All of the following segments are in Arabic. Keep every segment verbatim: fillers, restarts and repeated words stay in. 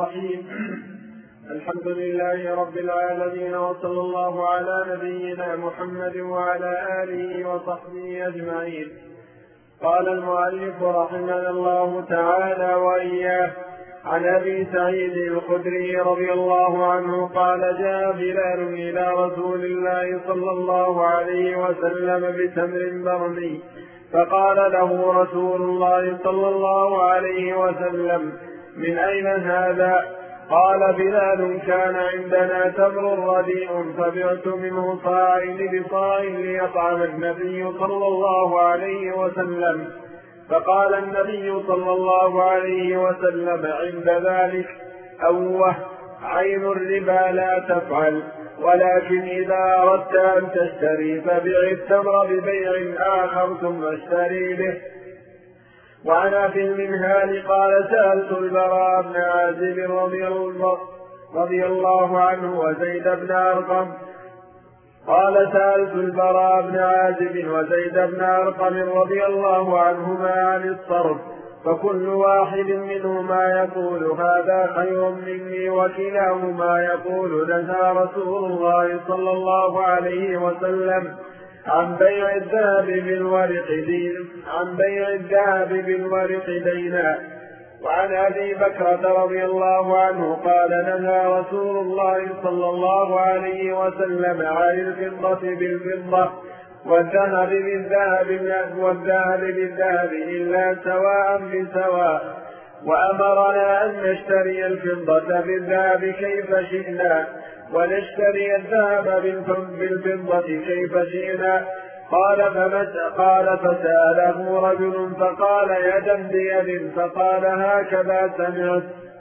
الرحيم. الحمد لله رب العالمين، وصلى الله على نبينا محمد وعلى آله وصحبه أجمعين. قال المؤلف رحمه الله تعالى وإياه: عن أبي سعيد الخدري رضي الله عنه قال: جاء بلال إلى رسول الله صلى الله عليه وسلم بتمر برمي، فقال له رسول الله صلى الله عليه وسلم: من أين هذا؟ قال بلال: كان عندنا تمر رديء فبعت منه صاعين بصاع ليطعم النبي صلى الله عليه وسلم. فقال النبي صلى الله عليه وسلم عند ذلك: أوه، عين الربا لا تفعل، ولكن إذا أردت أن تشتري فبيع التمر ببيع آخر ثم اشتري به. وعن في المنهال قال: سألت البراء بن عازب رضي الله عنه وزيد بن أرقم قال سألت البراء بن عازب وزيد بن أرقم رضي الله عنهما عن الصرف، فكل واحد منهما يقول: هذا خير مني، وكلاهما يقول: نهى رسول الله صلى الله عليه وسلم عن بيع الذهب بالورق دين عن بيع الذهب بالورق دينا. وعن أبي بكرة رضي الله عنه قال: نهى رسول الله صلى الله عليه وسلم عن الفضة بالفضة والذهب بالذهب والذهب بالذهب إلا سواء بسواء، وأمرنا أن نشتري الفضة بالذهب كيف شئنا ونشتري الذهب بالفضة كيف شئنا. قال قال فسأله رجل فقال: يدا بيد، فقال: هكذا سمعت.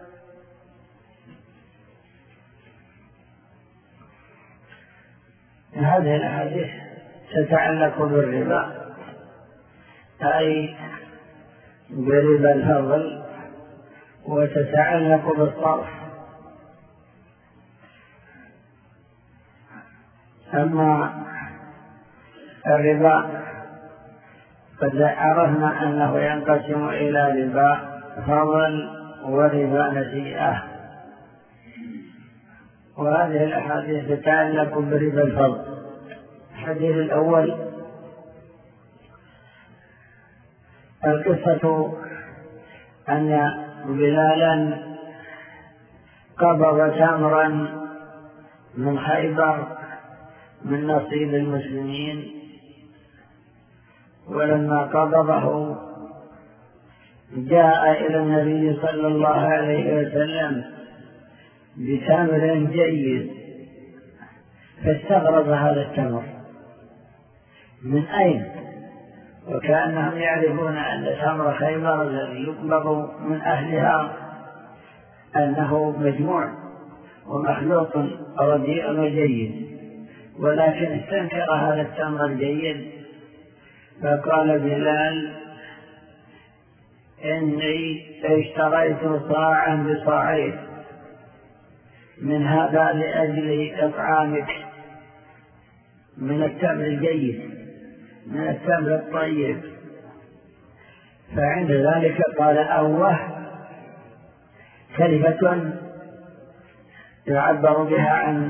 هذه الأحاديث تتعلق بالربا، أي بربا الفضل، وتتعلق بالصرف. أما الربا قد عرفنا أنه ينقسم إلى ربا فضل وربا نسيئة، وهذه الأحاديث تتعلق بربا الفضل. الحديث الأول: القصة أن بلالا قبض تمرا من خيبر من نصيب المسلمين، ولما قبضه جاء إلى النبي صلى الله عليه وسلم بتمر جيد، فاستغرب هذا التمر من أين، وكأنهم يعرفون أن تمر خيبر الذي يقبض من أهلها أنه مجموع ومخلوط رديء وجيد، ولكن استنكر هذا التمر الجيد. فقال بلال: إني اشتريت صاعا بصاعين من هذا لأجل إطعامك من التمر الجيد، من التمر الطيب. فعند ذلك قال: أوه، كلمة يعبر بها عن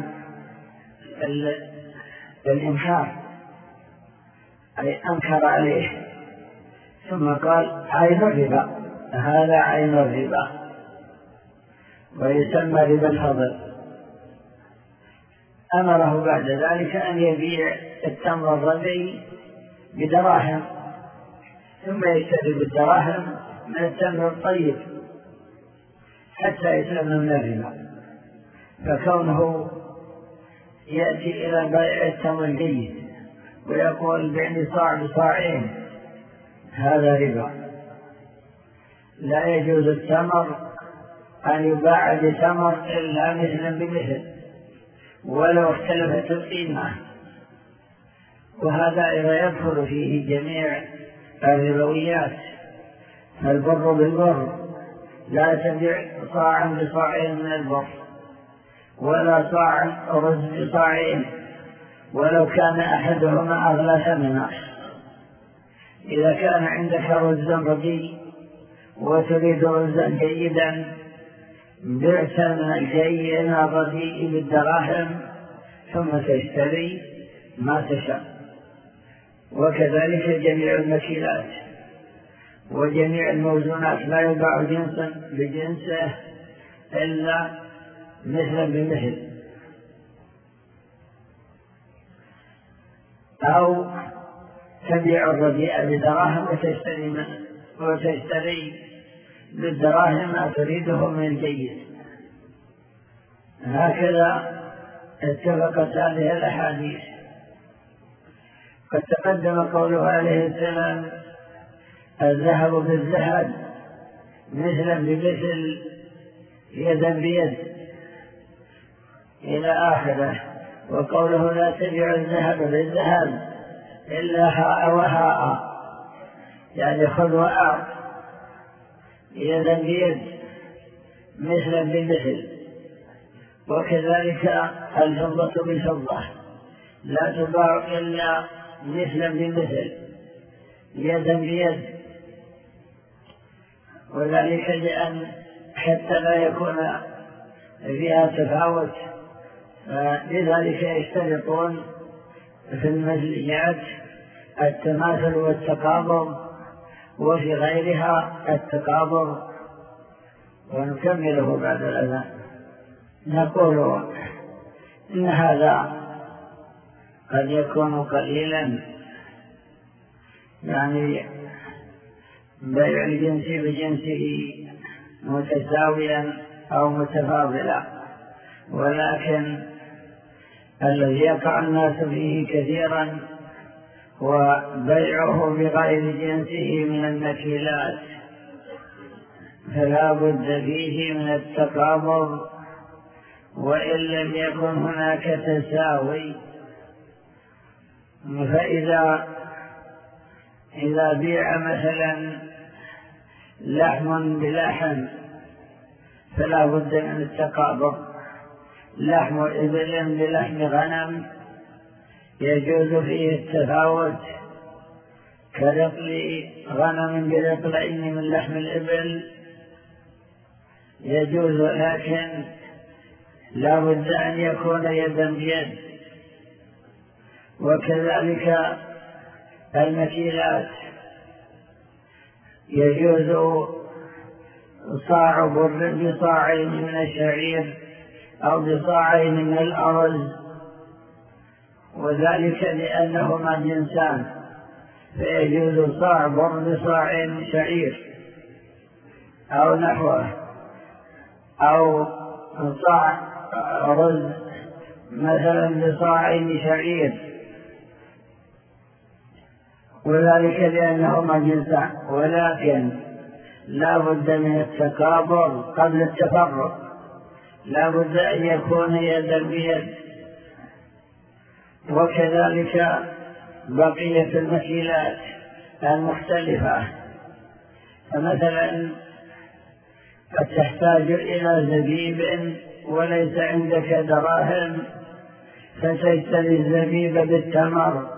الإنكار، أي أنكر عليه. ثم قال: عين الربا، هذا عين الربا، ويسمى ربا الفضل. أمره بعد ذلك أن يبيع التمر الرديء بدراهم، ثم يشتري بالدراهم من التمر الطيب حتى يسلم من الربا. فكونه يأتي إلى بيع التمر الجيد ويقول: بعني صاع بصاعين، هذا ربا. لا يجوز التمر أن يباع بتمر إلا مثلا بمثل ولو اختلفت القيمة، وهذا إذا يدخل فيه جميع الربويات. فالبر بالبر، لا تبيع صاعا بصاعين من البر، ولا صاع رز بصاعين ولو كان أحدهما أغلى ثمنا. إذا كان عندك رز رديء وتريد رزا جيدا بعت الجيد الرديء بالدراهم ثم تشتري ما تشاء. وكذلك جميع المكيلات وجميع الموزونات لا يباع جنسا بجنسه إلا مثلا بمثل، أو تبيع الرديء بدراهم وتشتري منه وتشتري بالدراهم ما تريده من الجيد. هكذا اتفقت هذه الأحاديث. قد تقدم قوله عليه السلام الذهب بالذهب مثلا بمثل يدا بيد إلى آخره، وقوله لا تبيع الذهب بالذهب إلا هاء وهاء، يعني خذ وأعط، يدا بيد مثلا بمثل. وكذلك الفضة بالفضة لا تباع إلا مثلا بمثل يدا بيد، وذلك لأن حتى لا يكون فيها تفاوت، لذلك يشترطون في المزليات التماثل والتقابض، وفي غيرها التقابض. ونكمله بعد الأذان. نقول إن هذا قد يكون قليلا، يعني بيع الجنس بجنسه متساويا أو متفاضلا، ولكن الذي يقع الناس فيه كثيرا هو بيعه بغير جنسه من المكيلات، فلا بد فيه من التقابض وإن لم يكن هناك تساوي. فإذا إذا بيع مثلا لحم بلحم فلا بد من التقابض، لحم إبل بلحم غنم يجوز فيه التفاوت، كرطل غنم برطلين من لحم الإبل يجوز، لكن لا بد أن يكون يدا بيد. وكذلك المكيلات يجوز صاع بر بصاعين من الشعير أو بصاعين من الأرز، وذلك لأنهما جنسان، فيجوز صاع بر بصاعين شعير أو نحوه، أو صاع رز مثلا بصاعين شعير، وذلك لأنهما جنسان. ولكن لا بد من التقابض قبل التفرق، لا بد أن يكون يدا بيد. وكذلك بقية المكيلات المختلفة، فمثلا قد تحتاج إلى زبيب وليس عندك دراهم فتشتري الزبيب بالتمر،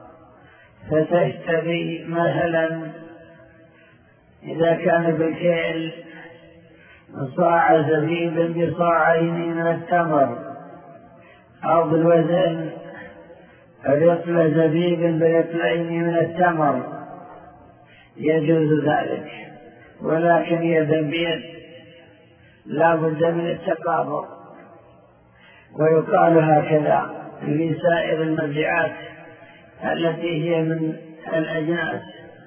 فتشتري مثلا إذا كان بالكيل صاع زبيب بصاعين من التمر، أو بالوزن رطل زبيب برطلين من التمر، يجوز ذلك، ولكن يدا بيد لا بد من التقابض. ويقال هكذا في سائر المبيعات التي هي من الأجناس.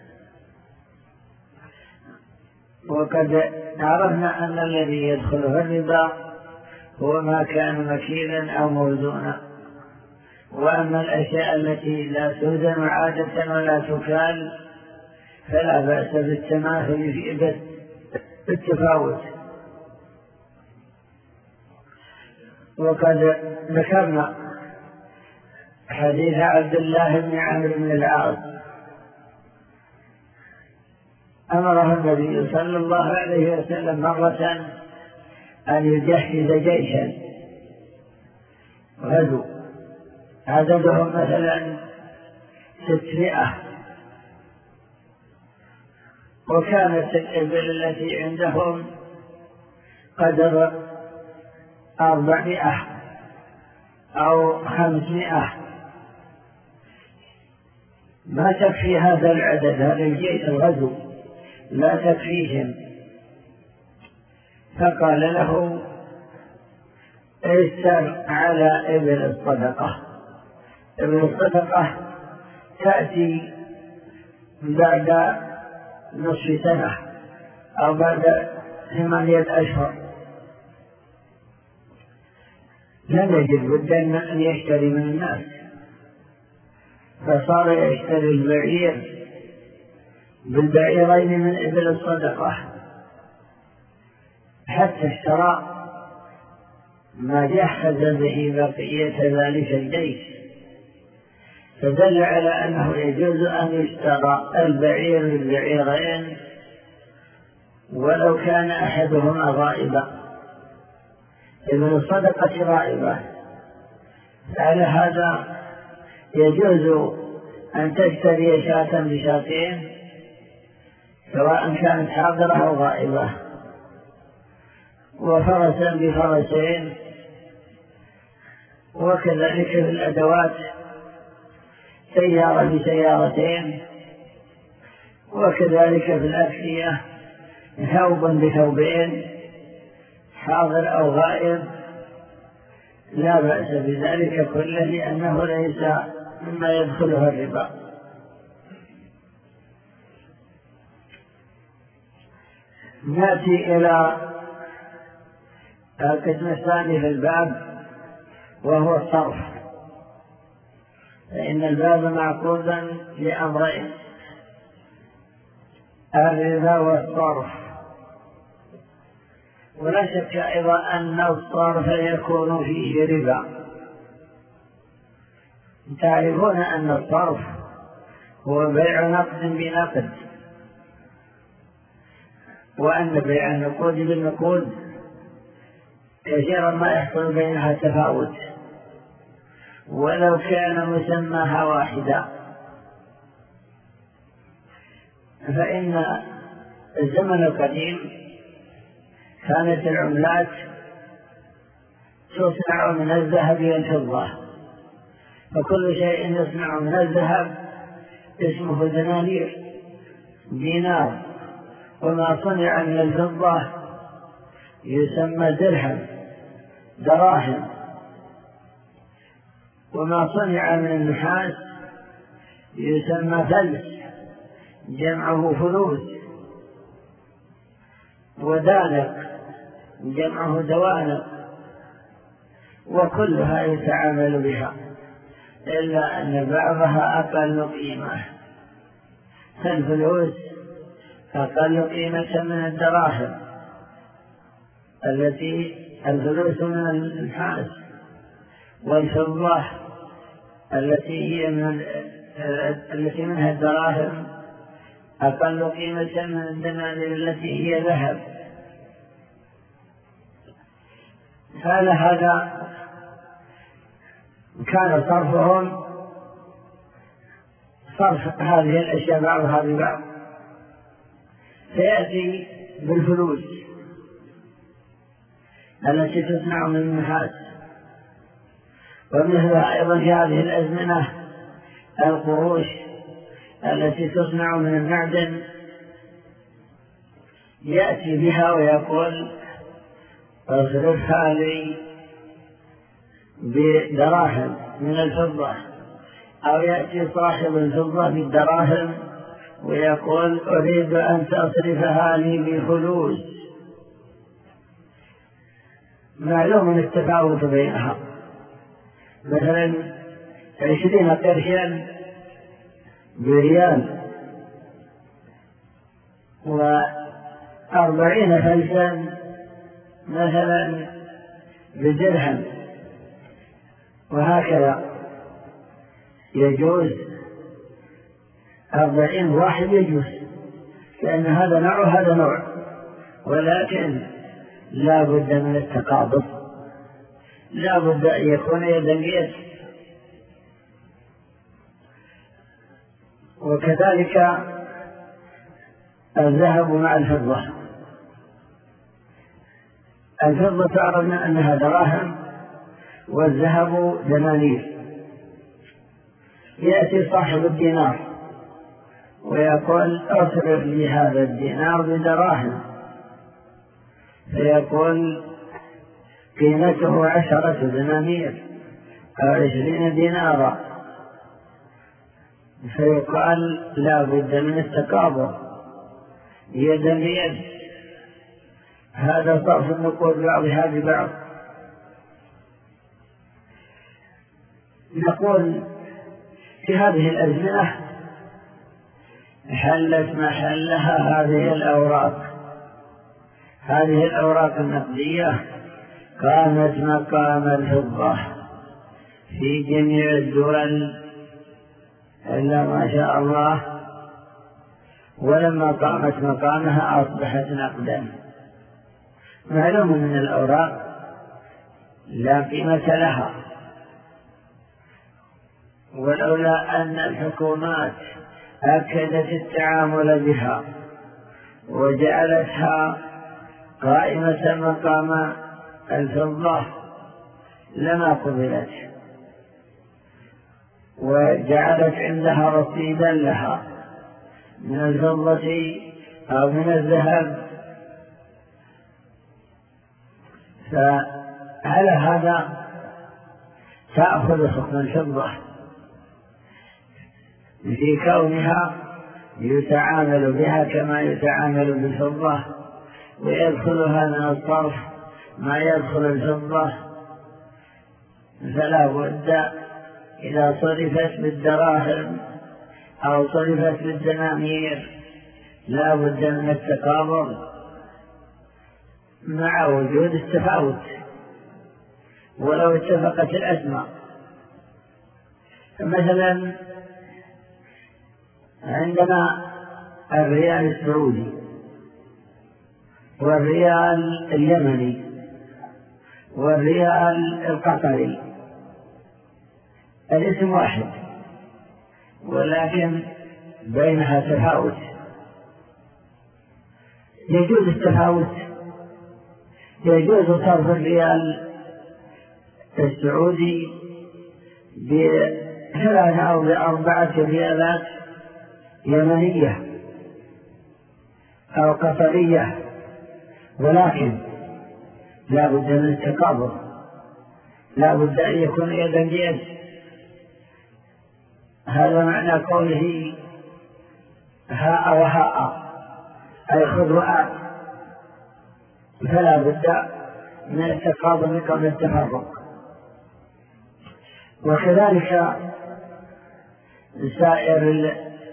وقد عرفنا أن الذي يدخله الربا هو ما كان مكيلا أو موزونا، وأما الأشياء التي لا توزن عادة ولا تكال فلا بأس بالتماثل في بالتفاوت. وقد ذكرنا حديث عبد الله بن عمرو بن العاص أمره النبي صلى الله عليه وسلم مرة أن يجهز جيشا غزو عددهم مثلا ستمائة، وكانت الإبل التي عندهم قدر أربعمائة أو خمسمائة، ما تكفي هذا العدد، هذا الجيش الغزو لا تكفيهم. فقال له ائسر على إبل الصدقة. إبل الصدقة تأتي بعد نصف سنة أو بعد ثمانية أشهر. لم يجد بد أن يشتري من الناس، فصار يشتري البعير بالبعيرين من إبل الصدقة، حتى اشترى ما جهز به بقية ذلك الجيش، فدل على أنه يجوز أن يشترى البعير بالبعيرين ولو كان أحدهما غائبا. إبل الصدقة غائبة، على هذا يجوز أن تشتري شاة بشاتين سواء كانت حاضرة أو غائبة، وفرسا بفرسين، وكذلك في الأدوات سيارة بسيارتين، وكذلك في الأكسية ثوب بثوبين حاضر أو غائب، لا بأس بذلك كله لأنه ليس مما يدخله الربا. نأتي إلى القسم الثاني في الباب وهو الصرف، فإن الباب معقودا لأمرين: الربا والصرف. ولا شك أيضا أن الصرف يكون فيه ربا. تعرفون أن الصرف هو بيع نقد بنقد، وأن بيع النقود بالنقود كثيرا ما يحصل بينها تفاوت ولو كان مسماها واحدا. فإن الزمن القديم كانت العملات تصنع من الذهب والفضة، فكل شيء يصنع من الذهب اسمه دنانير، دينار، وما صنع من الفضة يسمى درهم، دراهم، وما صنع من النحاس يسمى فلس، جمعه فلوس، ودانق جمعه دوانق، وكلها يتعامل بها، إلا أن بعضها أقل قيمة. الفلوس أقل قيمة من الدراهم التي الفلوس من النحاس، والفضة التي هي من التي منها الدراهم أقل قيمة من الدنانير التي هي ذهب. فعلى هذا كان صرفهم صرف هذه الأشياء بعضها ببعض، فيأتي بالفلوس التي تصنع من النحاس، ومثلها أيضا في هذه الأزمنة القروش التي تصنع من المعدن، يأتي بها ويقول اصرفها لي بدراهم من الفضة، أو يأتي صاحب الفضة بالدراهم ويقول أريد أن تصرفها لي بفلوس. معلوم التفاوت بينها، مثلا عشرين قرشا بريال، وأربعين فلسا مثلا بدرهم، وهكذا يجوز. أربعين واحد يجوز، لأن هذا نوع وهذا نوع، ولكن لا بد من التقابض، لا بد أن يكون يدا بيد. وكذلك الذهب مع الفضة، الفضة عرفنا أنها دراهم والذهب دنانير. يأتي صاحب الدينار ويقول اصرف لي هذا الدينار بدراهم، فيقول قيمته عشرة دنانير أو عشرين دينارا، فيقال لا بد من التقابض يدا بيد. هذا صرف النقود بعضها ببعض. نقول في هذه الأزمنة حلت محلها هذه الأوراق. هذه الأوراق النقدية قامت مقام الفضة في جميع الدول إلا ما شاء الله، ولما قامت مقامها أصبحت نقدا. معلوم من الأوراق لا قيمة لها، ولولا أن الحكومات أكدت التعامل بها وجعلتها قائمة مقام الفضة لما قبلت، وجعلت عندها رصيدا لها من الفضة أو من الذهب. فعلى هذا تأخذ حكم الفضة في كونها يتعامل بها كما يتعامل بالفضة، ويدخلها من الصرف ما يدخل الفضة. فلا بد إذا صرفت بالدراهم أو صرفت بالدنانير لا بد من التقابض مع وجود التفاوت ولو اتفقت الأسماء. مثلا عندنا الريال السعودي والريال اليمني والريال القطري، الاسم واحد ولكن بينها تفاوت. يجوز التفاوت، يجوز صرف الريال السعودي بثلاثة أو بأربعة ريالات يمنية أو قطرية، ولكن لا بد من التقابض، لا بد أن يكون يدا بيد. هذا معنى قوله هاء وهاء أي خذ وآت، فلا بد من التقابض قبل التفرق. وكذلك سائر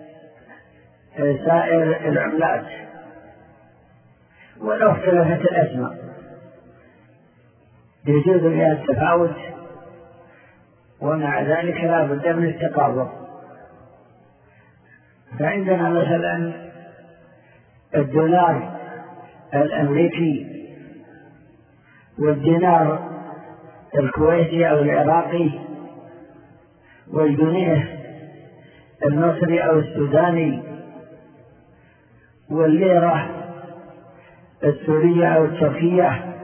سائر العملات ولو اختلفت الأسماء يجوز فيها التفاوت، ومع ذلك لا بد من التقابض. فعندنا مثلا الدولار الأمريكي والدينار الكويتي أو العراقي والجنيه المصري أو السوداني والليرة السورية أو التركية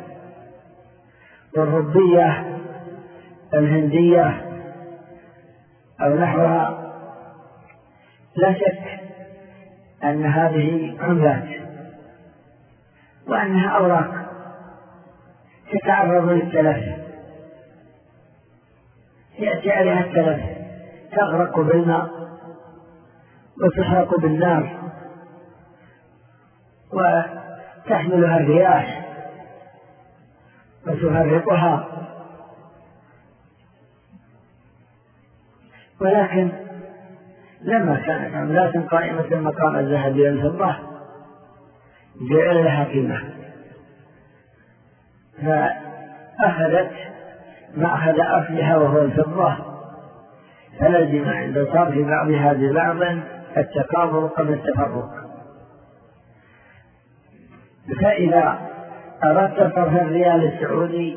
والربية الهندية أو نحوها. لا شك أن هذه عملات وأنها أوراق تتعرض للتلف، يأتي عليها التلف تغرق بالماء وتحرق بالنار وتحملها الرياح وتفرقها. ولكن لما كانت عملات قائمة مقام الذهب والفضة جعل لها قيمة، فأخذت مأخذ أصلها وهو الفضة، فلزم عند صرف بعضها ببعض التقابض قبل التفرق. فإذا أردت صرف الريال السعودي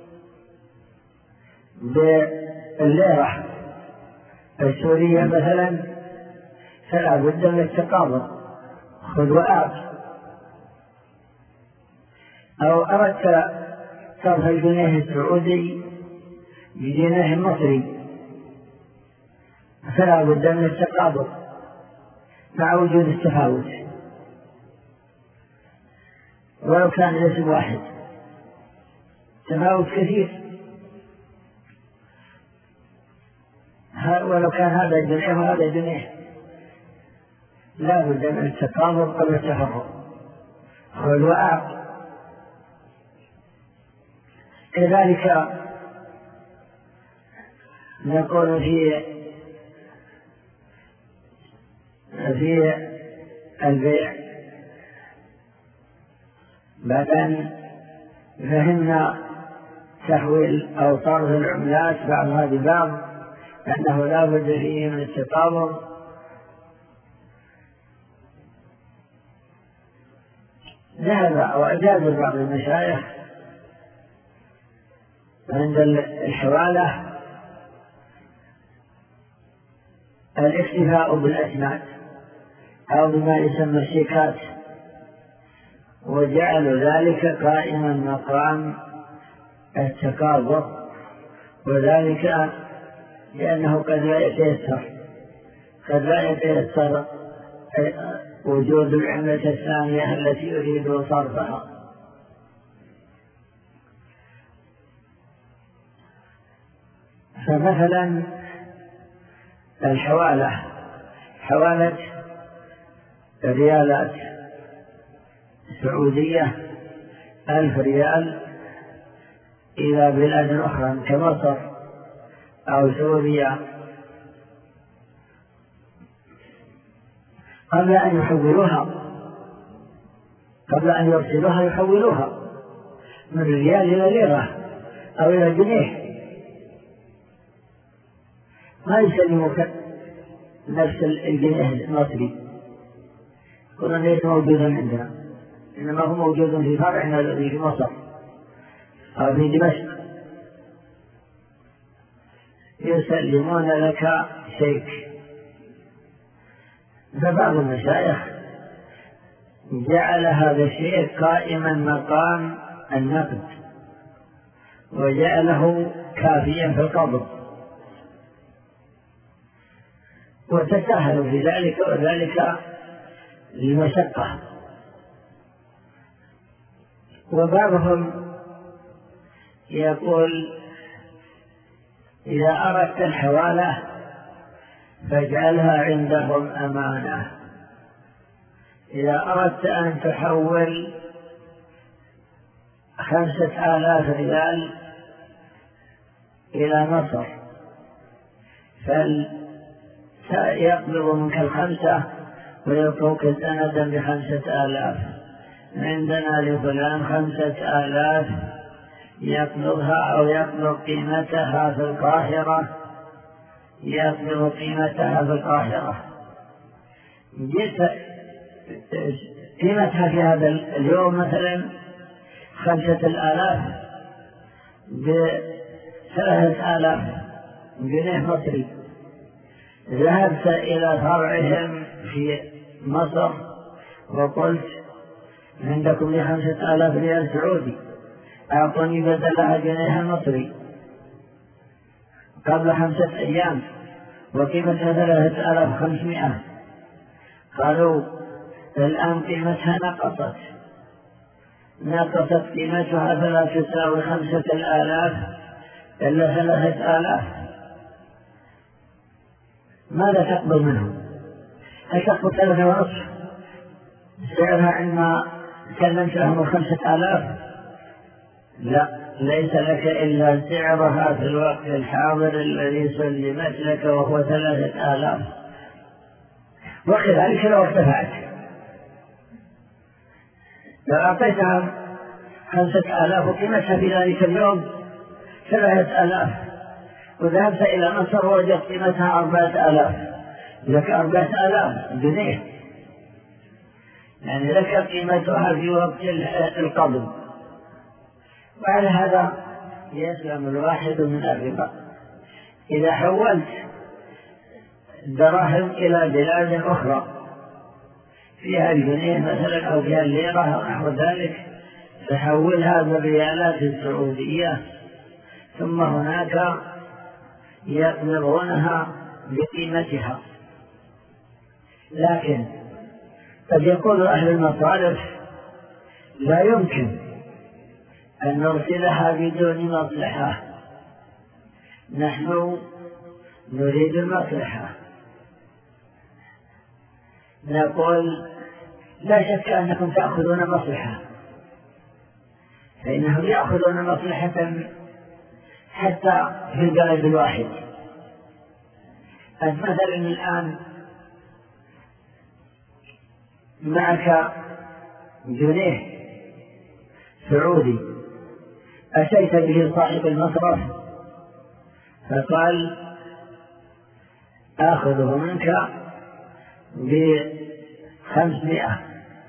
بالليرة السورية مثلا فلا بد من التقابض، خذ وآت. أو أردت صرف الجنيه السعودي بجنيه مصري، فلا بد من التقابض مع وجود التفاوت ولو كان الاسم واحد، تفاوت كثير، ولو كان هذا جنيه وهذا جنيه لا بد من التقابض قبل التفرق. والوعاء كذلك نقول في في البيع بعد أن فهمنا تحويل أو صرف العملات بعضها ببعض أنه لا بد فيه من التقابض، ذهب أو أجاز بعض المشايخ عند الحوالة الاكتفاء بالأسماء أو بما يسمى الشيكات، وجعلوا ذلك قائما مقام التقابض، وذلك لأنه قد لا يتيسر قد لا يتيسر وجود العملة الثانية التي يريد صرفها. فمثلا الحوالة، حوالة ريالات سعودية ألف ريال إلى بلاد أخرى كمصر أو سوريا، قبل أن يحولوها قبل أن يرسلوها يحولوها من ريال إلى ليرة أو إلى جنيه، ما يسلموك نفس الجنيه المصري، كنا ليس موجودا عندنا، إنما هو موجود في فرعنا الذي في مصر أو في دمشق، يسلمون لك شيك. فبعض المشايخ جعل هذا الشيء قائما مقام النقد وجعله كافيا في القبض، وتساهلوا في ذلك وذلك للمشقة. وبعضهم يقول إذا أردت الحوالة فاجعلها عندهم أمانة، إذا أردت أن تحول خمسة آلاف ريال إلى مصر فيقبض منك الخمسة ويعطوك سندا بخمسة آلاف، عندنا لفلان خمسة آلاف يقبضها أو يقبض قيمتها في القاهرة يقبض قيمتها في القاهرة، جئت قيمتها في هذا اليوم مثلا خمسة الآلاف بثلاثة آلاف جنيه مصري، ذهبت إلى فرعهم في مصر وقلت عندكم لي خمسة آلاف ريال سعودي أعطوني بدلها جنيه مصري قبل خمسة أيام وقيمتها ثلاثة آلاف وخمسمائة، قالوا الآن قيمتها نقصت نقصت قيمتها فلا تساوي خمسة الآلاف إلا ثلاثة آلاف، ماذا تقبل منهم؟ هل تقبل ثلاثة ونصف سعرها عندما سلمت لهم خمسة آلاف؟ لا، ليس لك إلا سعرها في الوقت الحاضر الذي سلمت لك وهو ثلاثة آلاف، وكذلك لو ارتفعت لو أعطيتها خمسة آلاف وقيمتها في ذلك اليوم ثلاثة آلاف وذهبت إلى مصر ووجدت قيمتها أربعة آلاف، لك أربعة آلاف جنيه، يعني لك قيمتها في وقت القبض. وعلى هذا يسلم الواحد من الربا. إذا حولت دراهم إلى بلاد أخرى فيها الجنيه مثلا أو فيها الليرة أو نحو ذلك، تحولها بالريالات السعودية، ثم هناك يقبضونها بقيمتها. لكن قد يقول أهل المصارف لا يمكن أن نرسلها بدون مصلحة، نحن نريد المصلحة. نقول لا شك أنكم تأخذون مصلحة، فإنهم يأخذون مصلحة حتى في البلد الواحد. مثلا الآن معك جنيه سعودي، أتيت به صاحب المصرف فقال آخذه منك بخمسمائة،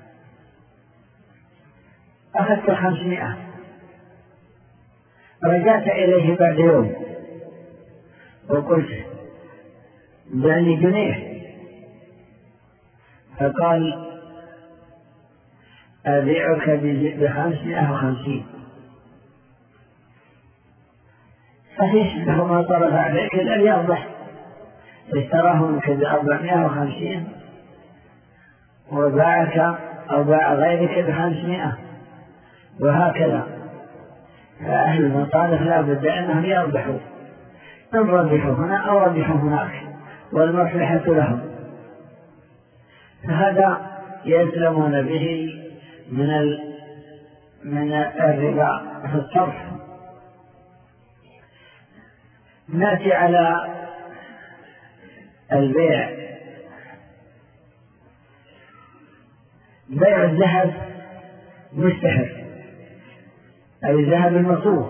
أخذت خمسمائة، رجعت إليه بعد يوم وقلت بعني جنيه، فقال أبيعك بخمسمائة وخمسين. صحيح أنه ما طرف عليك لن يربح، اشتراه منك بأربعمائة وخمسين وباعك أو باع غيرك بخمسمائة، وهكذا. فأهل المصارف لا بد أنهم يربحوا، إن ربحوا هنا أو ربحوا هناك، والمصلحة لهم. فهذا يسلمون به من ال... من الربا في الصرف. نأتي على البيع. بيع الذهب مستحر، أي الذهب المصوغ.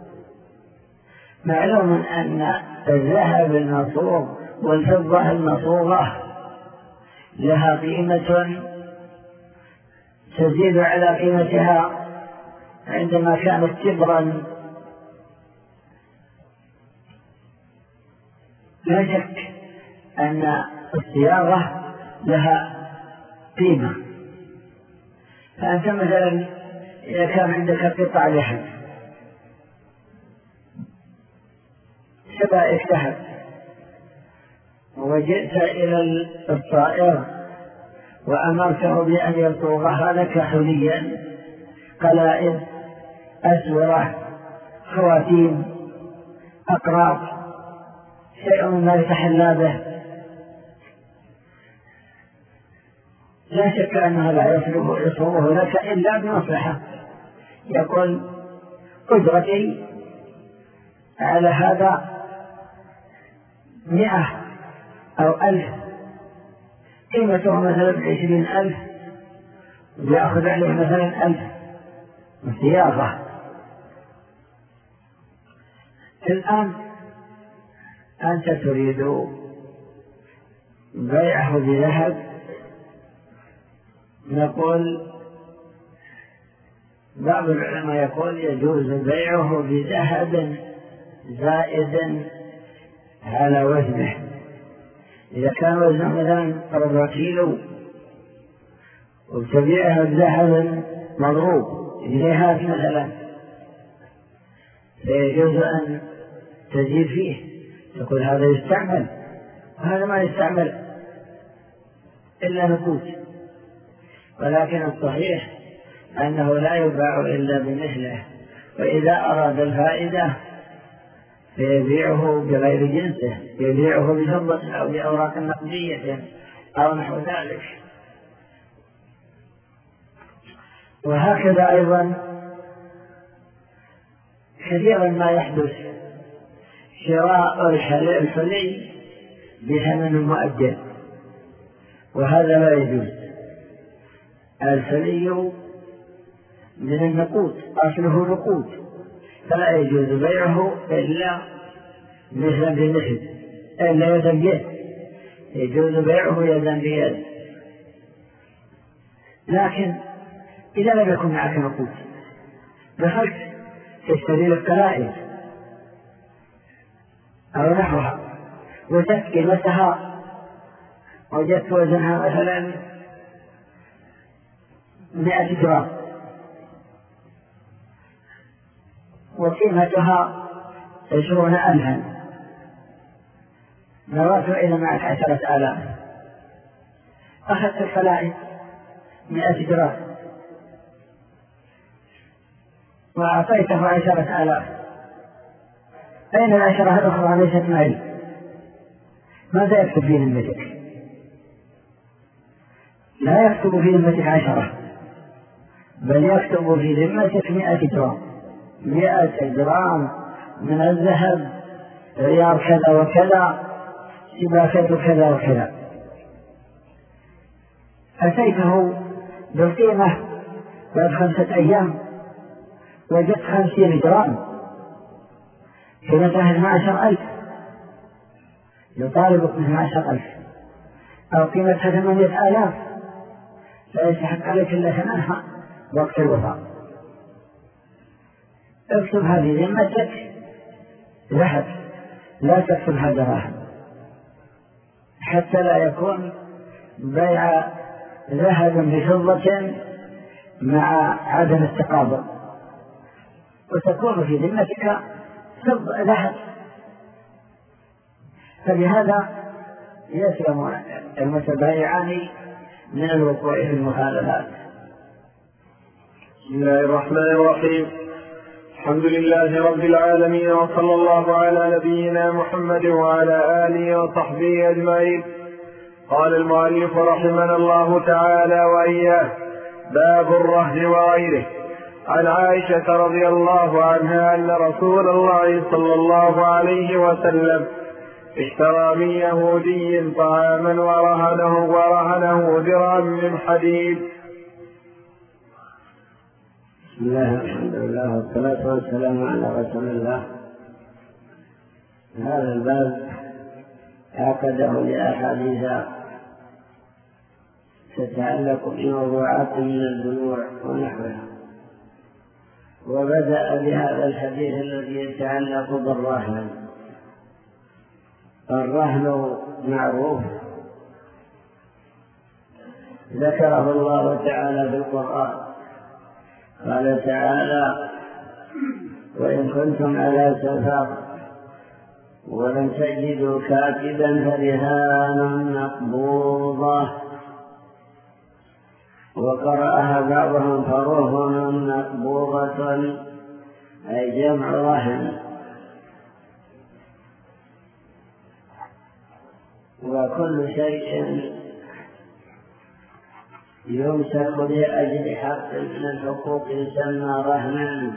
معلوم أن الذهب المصوغ والفضة المصوغة لها قيمة تزيد على قيمتها عندما كانت تبرا. لا شك أن الصياغة لها قيمة. فأنت مثلا إذا كان عندك قطع لحم سبائك ذهب وجئت إلى الصائغ وأمرته بأن يصوغها لك حليا، قلائد، أسورة، خواتيم، أقراط، شيء ما يتحلى به، لا شك أنه لا يصوغه لك إلا بمصلحة. يقول قدرتي على هذا مئة أو ألف، قيمته مثلا عشرين ألف، ويأخذ عليه مثلا ألف صياغة. الآن أنت تريد بيعه بذهب، نقول بعض العلماء يقول يجوز بيعه بذهب زائد على وزنه. إذا كان وزنه مثلا أربعة كيلو وتبيعها بذهب مضروب جنيهات مثلا، فيجوز أن تزيد فيه، تقول هذا يستعمل وهذا ما يستعمل إلا نقود. ولكن الصحيح أنه لا يباع إلا بمثله، وإذا أراد الفائدة فيبيعه بغير جنسه، يبيعه بفضة أو بأوراق نقدية أو نحو ذلك. وهكذا أيضا كثيرا ما يحدث شراء الحلي بثمن مؤجل، وهذا لا يجوز. الحلي من النقود، أصله نقود، فلا يجوز بيعه إلا مثلا بمثل، إلا يدا بيد، يجوز بيعه يدا بيد. لكن إذا لم يكن معك نقود دخلت تشتري لك قلائد أو نحوها وجدت قيمتها، وجدت وزنها مثلا مئة جرام، وقيمتها عشرون ألفا، نوات إلى معك عشرة آلاف، أخذت الخلائق مئة جرام وأعطيته عشرة آلاف، أين العشرة الأخرى ليست معي؟ ماذا يكتب في ذمتك؟ لا يكتب في ذمتك عشرة، بل يكتب في ذمتك مئة جرام، مئة جرام من الذهب، رياض كذا وكذا، شباكة كذا وكذا. أتيته بالقيمة بعد خمسة أيام وجدت خمسين جرام، قيمتها اثنا عشر ألف، يطالبك باثنا عشر ألف، أو قيمتها ثمانية آلاف، لا يستحق عليك إلا ثمنها وقت الوفاء. اكتب هذه ذمتك ذهب، لا تكتبها دراهم، حتى لا يكون بيع ذهب بفضة مع عدم التقابل، وتكون في ذمتك فضة ذهب. فبهذا يسلم المتبايعان من الوقوع في المخالفات. بسم الله الرحمن الرحيم. الحمد لله رب العالمين، وصلى الله على نبينا محمد وعلى آله وصحبه أجمعين. قال المؤلف رحمنا الله تعالى وإياه: باب الرهن وغيره. عن عائشة رضي الله عنها أن رسول الله صلى الله عليه وسلم اشترى من يهودي طعاما ورهنه ورهنه درعا من حديد. بسم الله الحمد لله والصلاة والسلام على رسول الله. هذا الباب عقده لأحاديث تتعلق بموضوعات من البيوع ونحوها، وبدأ بهذا الحديث الذي يتعلق بالرهن. الرهن معروف، ذكره الله تعالى في القرآن، قال تعالى: وإن كنتم على سفر ولم تجدوا كاتبا فرهان مقبوضة، وقرأها بعضهم فرهن مقبوضة، أي جمع رهن. وكل شيء يمسك لأجل حق من الحقوق يسمى رهنا.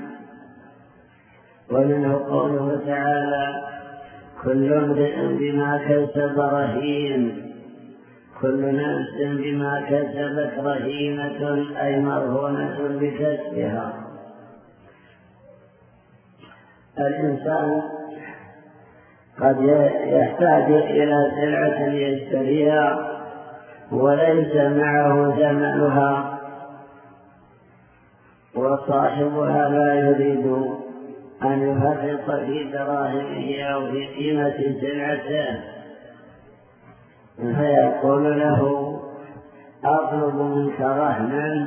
ومنه قوله تعالى: كل امرئ بما كسب رهين، كل نفس بما كسبت رهينة، أي مرهونة بكسبها. الإنسان قد يحتاج إلى سلعة يشتريها وليس معه ثمنها، وصاحبها لا يريد أن يفرط في دراهمه أو في قيمة سلعته، فيقول له: أطلب منك رهنا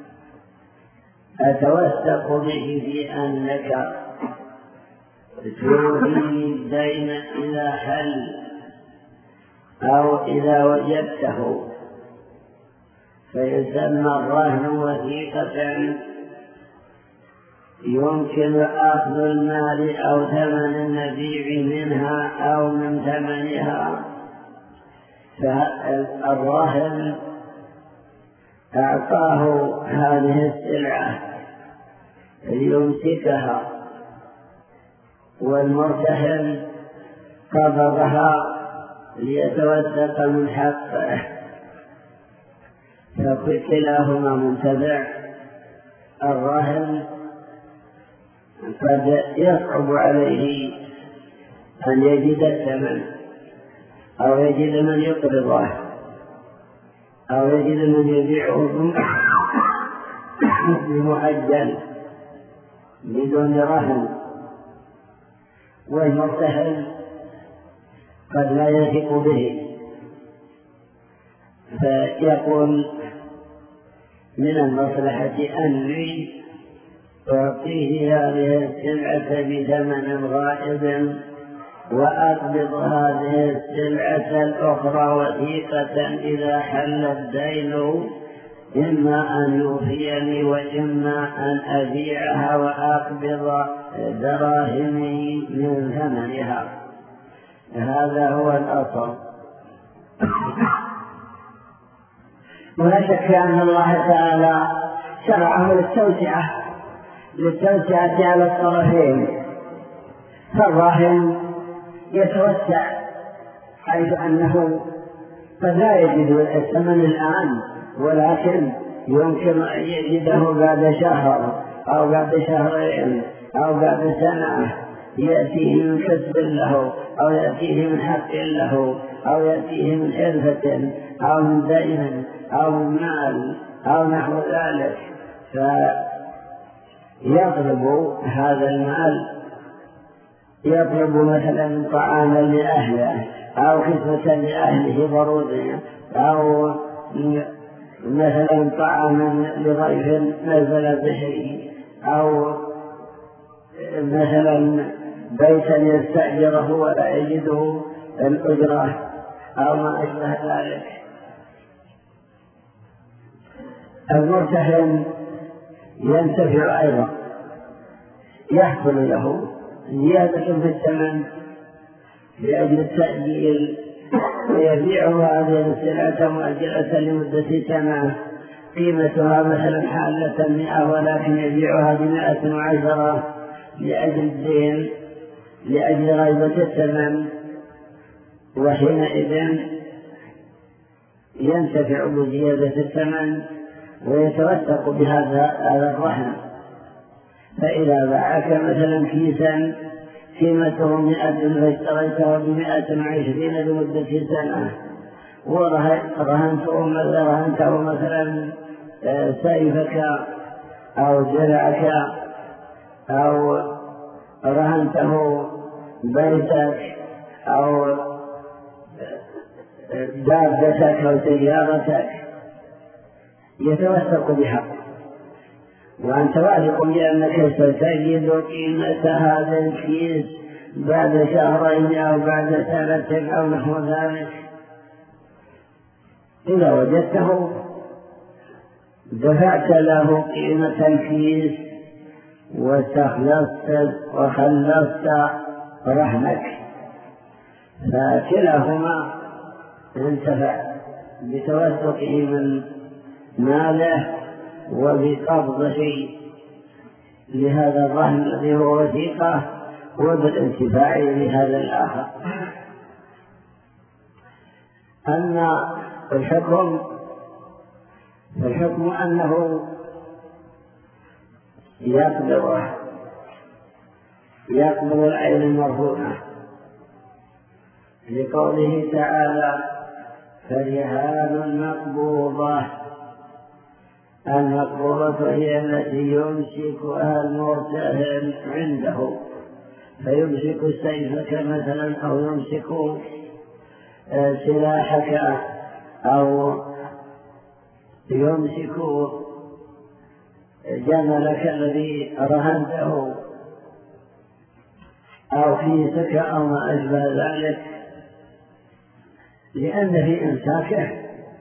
أتوثق به في أنك توفيني الدين إذا حل أو إذا وجدته، فيسمى الرهن وثيقة يمكن أخذ المال أو ثمن المبيع منها أو من ثمنها. فالراهن أعطاه هذه السلعة ليمسكها، والمرتهن قبضها ليتوثق من حقه، فكلاهما منتفع. الراهن قد يصعب عليه أن يجد الثمن، أو يجد من يقرضه، أو يجد من يبيعه بمؤجل بدون رهن. والمرتهن قد لا يثق به، فيقول: من المصلحة أني أعطيه هذه السلعة بثمن غائب وأقبض هذه السلعة الأخرى وثيقة إذا حل الدين، إما أن يوفيني وإما أن أبيعها وأقبض دراهمي من ثمنها. هذا هو الأصل. ولا شك أن الله تعالى شرعه للتوسعة للتوسعة على الطرفين، فالراهن يتوسع حيث أنه قد لا يجد الثمن الآن، ولكن يمكن أن يجده بعد شهر أو بعد شهرين أو بعد سنة، يأتيه من كسب له أو يأتيه من حق له أو يأتيه من حرفة أو من دين أو من مال أو نحو ذلك، فيطلب هذا المال، يطلب مثلا طعاما لأهله أو خدمة لأهله ضرورية، أو مثلا طعاما لضيف نزل به، أو مثلا بيتا يستأجره ولا يجده الأجرة أو ما أشبه ذلك. المرتهن ينتفع أيضا، يحصل له زيادة في الثمن لأجل التأجيل، ويبيع هذه السلعة مؤجلة لمدة سنة قيمتها مثلا حالة مئة، ولكن يبيعها بمئة وعشرة لأجل الدين، لأجل غيبة الثمن، وحينئذ ينتفع بزيادة الثمن ويتوثق بهذا الرهن. فإذا باعك مثلا كيسا قيمته مئة فاشتريته بمئة وعشرين لمدة سنة، ورهنته مثلا سيفك أو درعك أو رهنته بيتك أو دابتك أو سيارتك، يتوثق بها وأنت واثق بأنك ستجد قيمة هذا الكيس بعد شهرين أو بعد سنة أو نحو ذلك. إذا وجدته دفعت له قيمة الكيس واستخلصت وخلصت رهنك، فكلاهما انتفع بتوثقه من ماله وبقبضه لهذا الرهن الذي هو وثيقة وبالانتفاع لهذا الآخر. أما الحكم الحكم أنه يقبض يقبض العين المرهونة، لقوله تعالى: فرهان مقبوضة. المقبوضة هي التي يمسكها المرتهن عنده، فيمسك سيفك مثلا أو يمسك سلاحك أو يمسك جملك الذي رهنته أو كيسك أو ما أشبه ذلك، لأن في إمساكه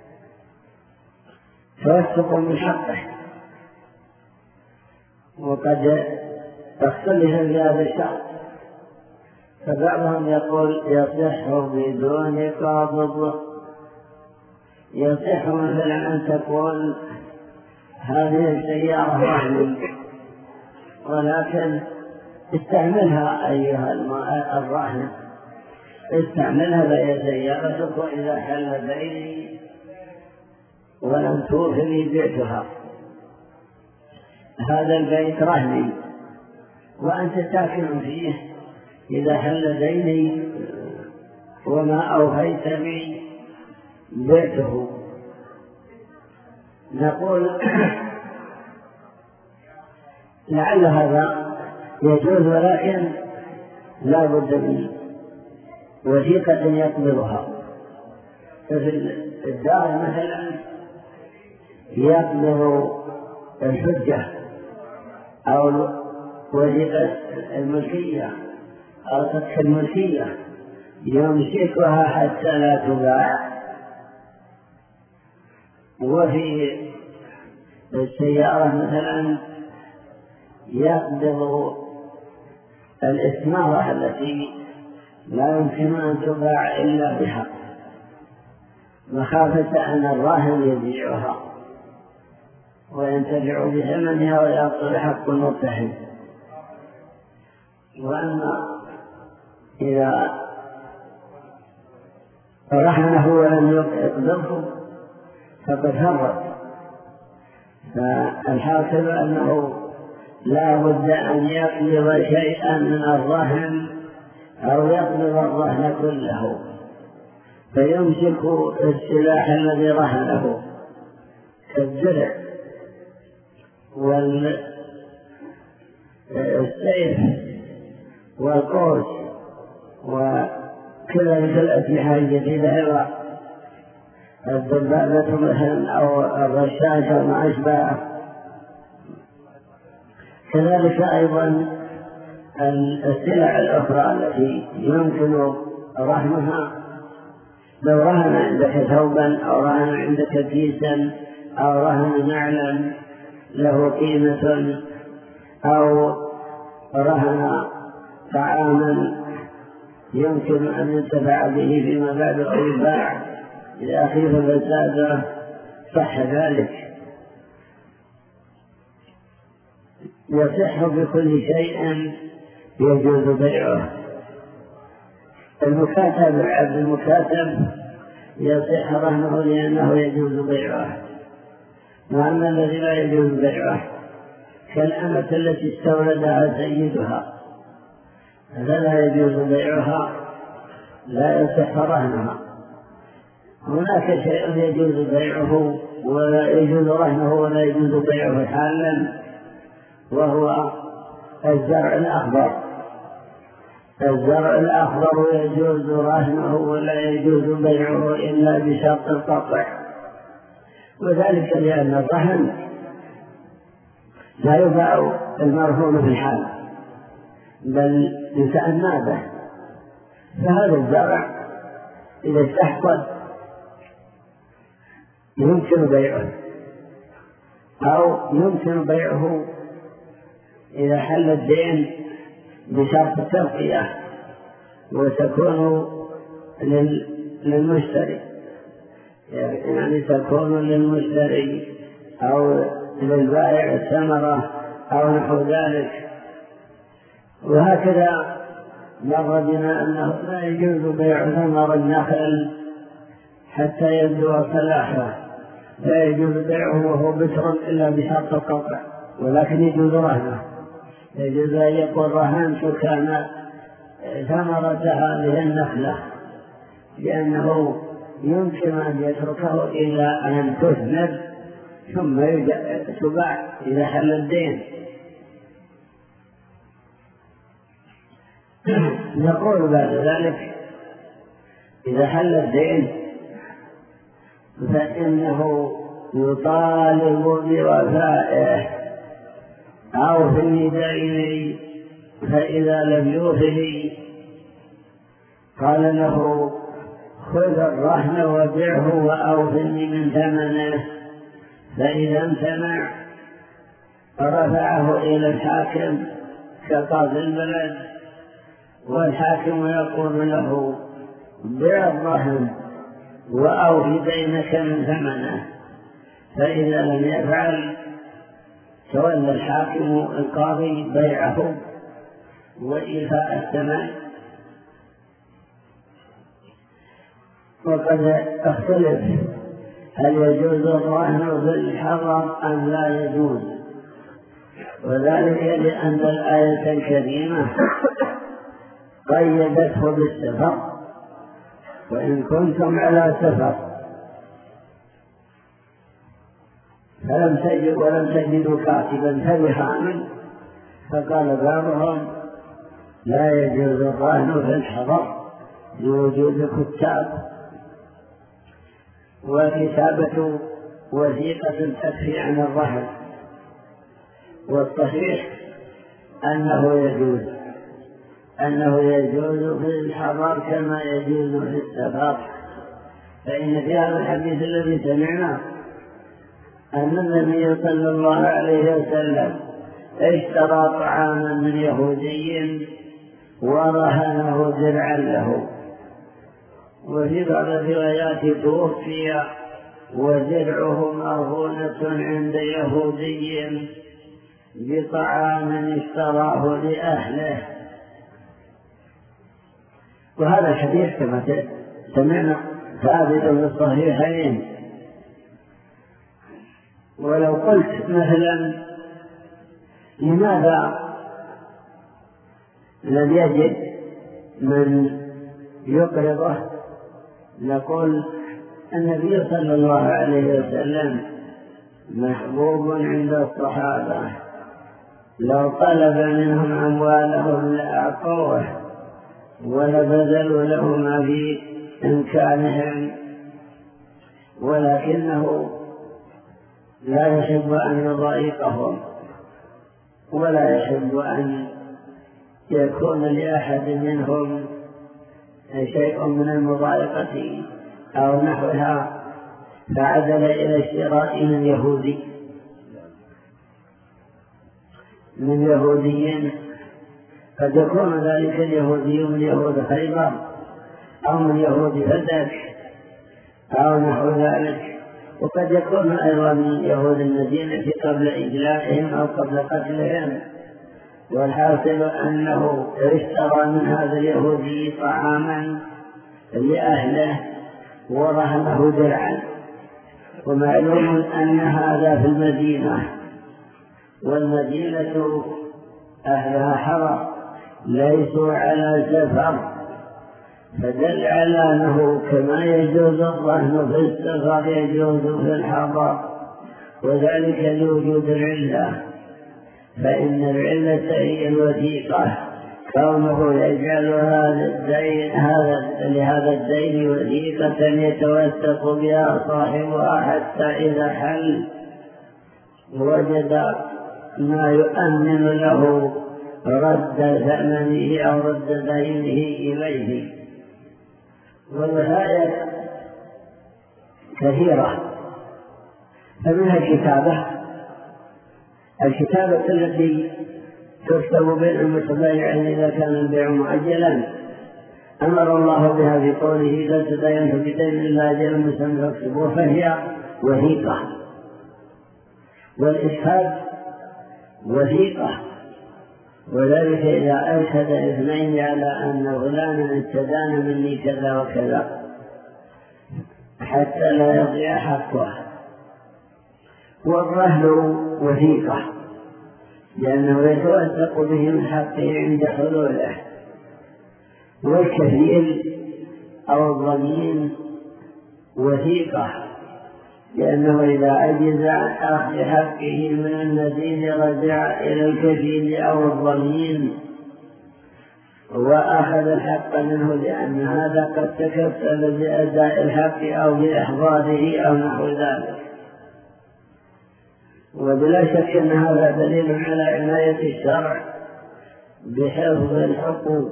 توثق من حقه. وقد تختلف في هذا الشرط، فبعضهم يقول يصح بدون قابض. يصح مثلا أن تقول هذه السيارة رهن، ولكن استعملها أيها الراهن، استعملها فهي سيارتك، وإذا حل بيني ولم توفني بعتها. هذا البيت رهني وأنت ساكن فيه، إذا حل ديني وما أوفيتني بعته. نقول لعل هذا يجوز، ولكن لا بد من وثيقة يقبضها. ففي الدار مثلا يقبض الحجة أو وجبت الملكية أو تدخل الملكية يمسكها حتى لا تباع. وفي السيارة مثلا يقبض الإثمار التي لا يمكن أن تباع إلا بحق، مخافة أن الراهن يبيعها وينتفع بثمنها ويأخذ حق المرتهن. وأما إذا رهنه ولم يقبضه فقد فرط، فالحاصل أنه لا بد أن يقبض شيئا من الرهن أو يقبض الرهن كله، فيمسك السلاح الذي رهنه كالدرع والسيف والقوس وكذلك الأسلحة الجديدة أيضا الدبابة مثلا أو الرشاشة وما أشبهه. كذلك أيضا السلع الأخرى التي يمكن رهنها، لو رهن عندك ثوبا أو رهن عندك كيسا أو رهن نعلا له قيمة أو رهن طعاما يمكن أن ينتفع به فيما بعد أو يباع إذا أخيف فساده صح ذلك. يصح بكل شيء يجوز بيعه. المكاتب العبد المكاتب يصح رهنه لأنه يجوز بيعه، وأما الذي لا يجوز بيعه كالأمة التي استولدها سيدها فلا يجوز بيعها، لا يصح رهنها. هناك شيء يجوز بيعه ولا يجوز رهنه ولا يجوز بيعه حالا، وهو الزرع الأخضر. الزرع الأخضر يجوز رهنه ولا يجوز بيعه إلا بشرط القطع، وذلك لأن الرهن لا يباع المرهون في الحال بل يتأنى به. فهذا الزرع إذا استحقد يمكن بيعه أو يمكن بيعه إذا حل الدين بشرط التوقية وتكون للمشتري، يعني تكون للمشتري أو للبائع الثمرة أو نحو ذلك. وهكذا مر بنا أنه لا يجوز بيع ثمر النخل حتى يبدو صلاحه، لا يجوز بيعه وهو بشر إلا بشرط القطع، ولكن يجوز رهنه. يجوز أن يكون رهنت كان ثمرة هذه النخلة، لأنه يمكن أن يتركه إلى أن تثمر ثم تباع إذا حل الدين. نقول بعد ذلك إذا حل الدين فإنه يطالب بوفائه أو في الدين، فإذا لم يوفه قال له خذ الرهن وبيعه وأوفني من ثمنه، فإذا امتنع رفعه إلى الحاكم كقاضي البلد، والحاكم يقول له بيع الرهن وأوفي دينك من ثمنه، فإذا لم يفعل تولى الحاكم القاضي بيعه وإيفاء الثمن. وقد اختلف هل يجوز الرهن في الحضر أم لا يجوز، وذلك لأن الآية الكريمة قيدته بالسفر، وإن كنتم على سفر فلم تجد ولم تجدوا كاتبا فبرهان، فقال بعضهم لا يجوز الرهن في الحضر لوجود كتاب، وكتابة وثيقة تكفي عن الرهن. والصحيح أنه يجوز أنه يجوز في الحضر كما يجوز في السفر، فإن في هذا الحديث الذي سمعنا أن النبي صلى الله عليه وسلم اشترى طعاما من يهودي ورهنه درعا له، وفي بعض الروايات توفي ودرعه مرهونة عند يهودي بطعام اشتراه لأهله. وهذا الحديث كما سمعنا ثابت في الصحيحين. ولو قلت مثلا لماذا لم يجد من يقرضه، نقول النبي صلى الله عليه وسلم محبوب عند الصحابة، لو طلب منهم أموالهم لأعطوه ولبذلوا له ما في إمكانهم، ولكنه لا يحب أن يضايقهم ولا يحب أن يكون لأحد منهم شيء من المضايقة أو نحوها، فعدل إلى الشراء من يهودي من يهوديين قد يكون ذلك اليهودي من يهود خيبر أو من يهود فدك أو نحو ذلك، وقد يكون أيضا من يهود المدينة قبل إجلائهم أو قبل قتلهم. والحاصل أنه اشترى من هذا اليهودي طعاما لأهله ورهنه درعا. ومعلوم أن هذا في المدينة، والمدينة أهلها حرم ليسوا على سفر، فدل على أنه كما يجوز الرهن في السفر يجوز في الحضر، وذلك لوجود العلة، فإن العلة هي الوثيقة، كونه يجعل هذا الدين هذا لهذا الدين وثيقة يتوثق بها صاحبها حتى إذا حل وجد ما يؤمن له رد ثمنه أو رد دينه إليه. والوثائق كثيرة، فمنها الكتابة الكتابة التي تكتب بين المتبايعين إذا كان البيع مؤجلا، أمر الله بها في قوله إذا تداينت بدين إلا أجل مسمى فاكتبوه، فهي وثيقة. والإشهاد وثيقة، وذلك إذا أشهد اثنين على أن فلانا استدان مني كذا وكذا حتى لا يضيع حقه. والرهن وثيقة لأنه يتوثق به من حقه عند حلوله. والكفيل أو الضمين وثيقة لأنه إذا عجز عن أخذ حقه من المدين رجع إلى الكفيل أو الضمين وأخذ الحق منه، لأن هذا قد تكفل بأداء الحق أو بإحضاره أو نحو ذلك. وبلا شك أن هذا دليل على عناية الشرع بحفظ الحقوق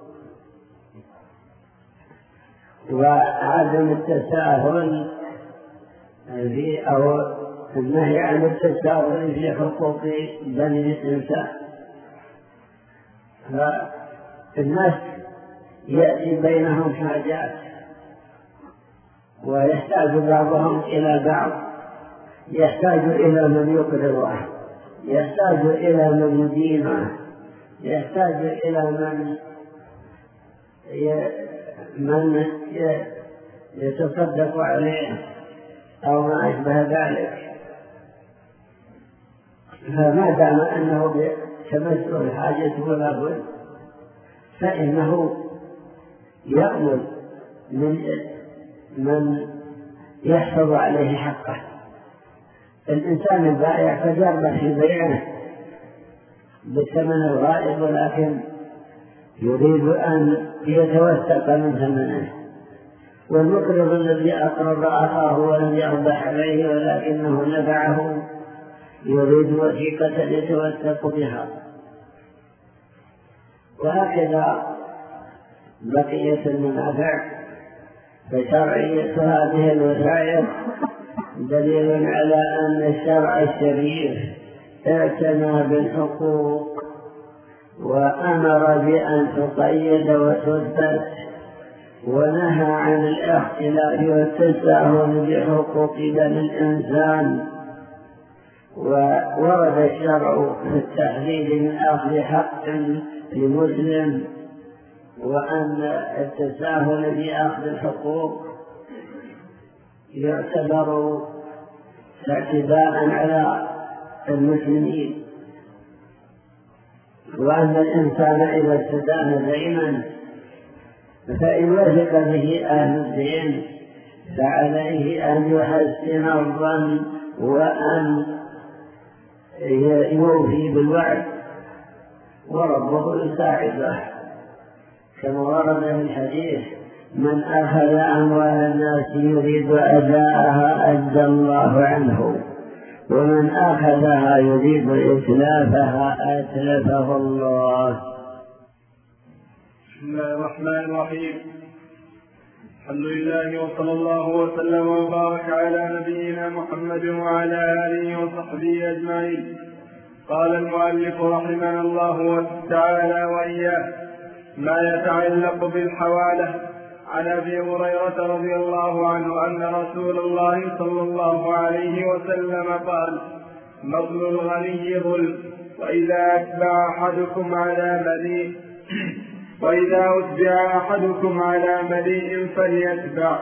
وعدم التساهل في أو النهي عن التساهل في حقوق بني الإنسان. فالناس يأتي بينهم حاجات ويحتاج بعضهم إلى بعض، يحتاج إلى من يقرضه، يحتاج إلى من يدينه، يحتاج إلى من من يتصدق عليه أو ما أشبه ذلك. فما دام أنه تمس الحاجة ولا بد فإنه يأمل من من يحفظ عليه حقه. الإنسان البائع تجرب في بيعه بالثمن الغائب، ولكن يريد أن يتوثق من ثمنه. والمقرض الذي أقرض أخاه ولم يربح عليه ولكنه نفعه يريد وثيقة يتوثق بها. وهكذا بقية المنافع، فشرعية هذه الوثائق دليل على أن الشرع الشريف اعتنى بالحقوق وأمر بأن تقيد وتثبت، ونهى عن الاختلاف والتساهل بحقوق بني الإنسان. وورد الشرع في التحديد من أخذ حق لمسلم، وأن التساهل بأخذ الحقوق يعتبر اعتداء على المسلمين، وأن الإنسان إذا استدان دينا فإن وثق به أهل الدين فعليه أن يحسن الظن وأن يوفي بالوعد، وربه يساعده، كما ورد في الحديث: من أخذ أموال الناس يريد أداءها أدى الله عنه، ومن أخذها يريد إتلافها أتلفه الله. بسم الله الرحمن الرحيم. الحمد لله وصلى الله وسلم وبارك على نبينا محمد وعلى آله وصحبه أجمعين. قال المؤلف رحمه الله تعالى وإياه: ما يتعلق بالحوالة. عن أبي هريرة رضي الله عنه أن رسول الله صلى الله عليه وسلم قال: مظل الغني ظلم، وإذا أتبع أحدكم على مليء وإذا أتبع أحدكم على مليء فليتبع.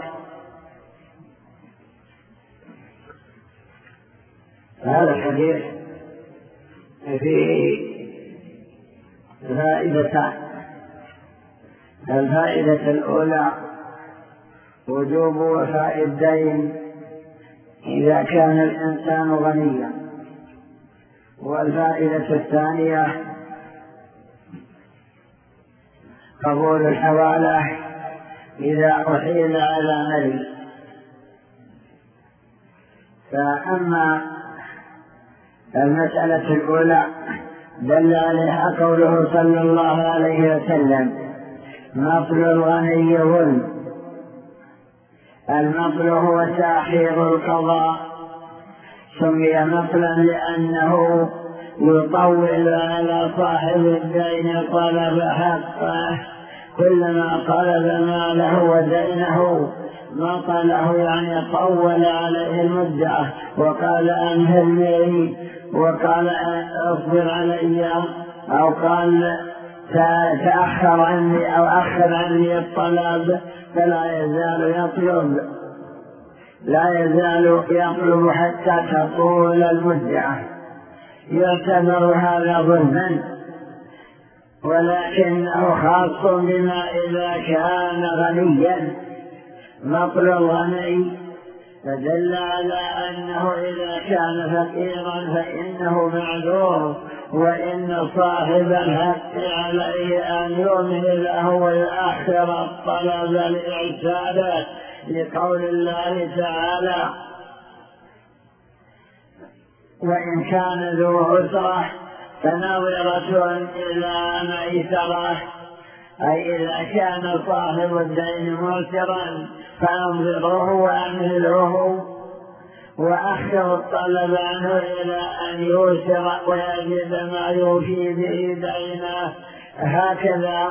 هذا الحديث فيه فائدتان. الفائدة الأولى وجوب وفاء الدين إذا كان الإنسان غنيا، والفائدة الثانية قبول الحوالة إذا أحيل على ملي. فأما المسألة الأولى دل عليها قوله صلى الله عليه وسلم: مطل الغني ظلم. المطل هو تأخير القضاء، سمي مطلا لأنه يطول على صاحب الدين طلب حقه، كلما طلب ماله ودينه مطله، يعني طول عليه المدة وقال أمهلني، وقال أصبر علي، أو قال تأخر عني أو أخر عني الطلب، فلا يزال يطلب لا يزال يطلب حتى تطول المدة. يعتبر هذا ظلما، ولكنه خاص بما إذا كان غنيا. مطل الغني فدل على أنه إذا كان فقيرا فإنه معذور، وإن صاحب الحق عليه أن يمهله ويؤخر الطلب لإرساله، لقول الله تعالى: وإن كان ذو عسرة فنظرة إلى ميسرة، أي إذا كان صاحب الدين معسرا فأنظروه وأمهله وأخر الطلب عنه إلى أن يوسر ويجد ما يوفي به دينه. هكذا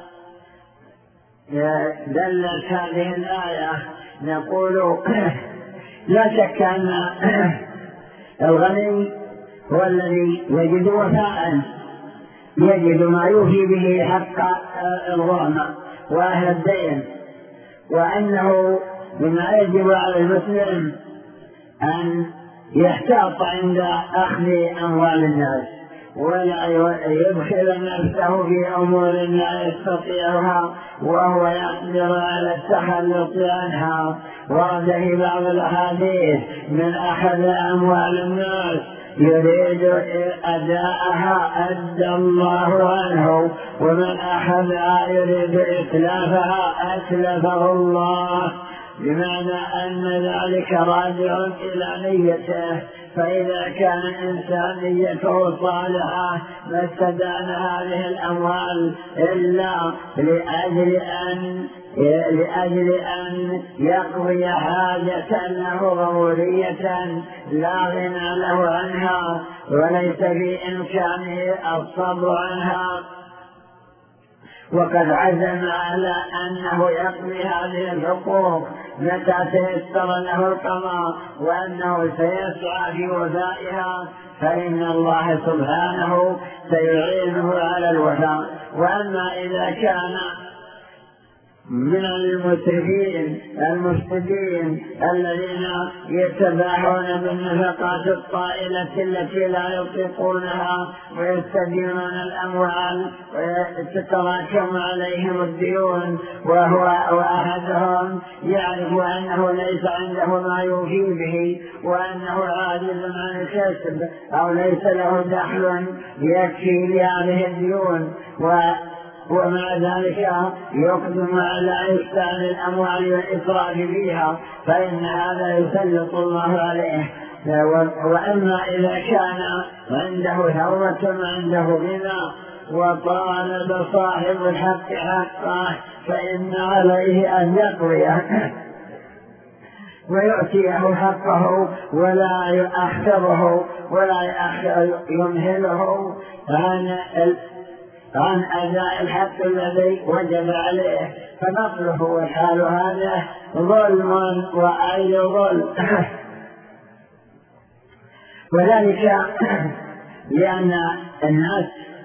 دلت هذه الآية. نقول لا شك أن الغني هو الذي يجد وفاء، يجد ما يوفي به حق الغرماء وأهل الدين، وأنه مما يجب على المسلم أن يحتاط عند أخذ أموال الناس، ولا يدخل نفسه في أمور لا يستطيعها وهو يقدر على التخلص عنها. ورد في بعض الأحاديث: من أخذ أموال الناس يريد أداءها أدى الله عنه، ومن أخذها يريد إتلافها أتلفه الله. بمعنى أن ذلك راجع إلى نيته، فإذا كان الإنسان نيته صالحة ما استدان هذه الأموال إلا لأجل أن لأجل أن يقضي حاجة له ضرورية لا غنى له عنها وليس في إمكانه الصبر عنها، وقد عزم على أنه يقضي هذه الحقوق متى تيسر له القضاء وأنه سيسعى في وفائها، فإن الله سبحانه سيعينه على الوفاء. وأما إذا كان من المسرفين المفسدين الذين يتباهون بالنفقات الطائلة التي لا يطيقونها ويستدينون الأموال وتتراكم عليهم الديون، وهو وأحدهم يعرف أنه ليس عنده ما يوفي به وأنه عاجز عن الكسب أو ليس له دخل يكفي لهذه الديون، و ومع ذلك يقدم على إفساد الأموال والإسراف فيها، فإن هذا يسلط الله عليه. وأما إذا كان عنده ثروة وعنده غنى وطالب صاحب الحق حقه فإن عليه أن يقضيه ويؤتيه حقه ولا يؤخره ولا يمهله عن عن أداء الحق الذي وجب عليه، فنقله وحال هذا ظلم وأي ظلم. وذلك لأن الناس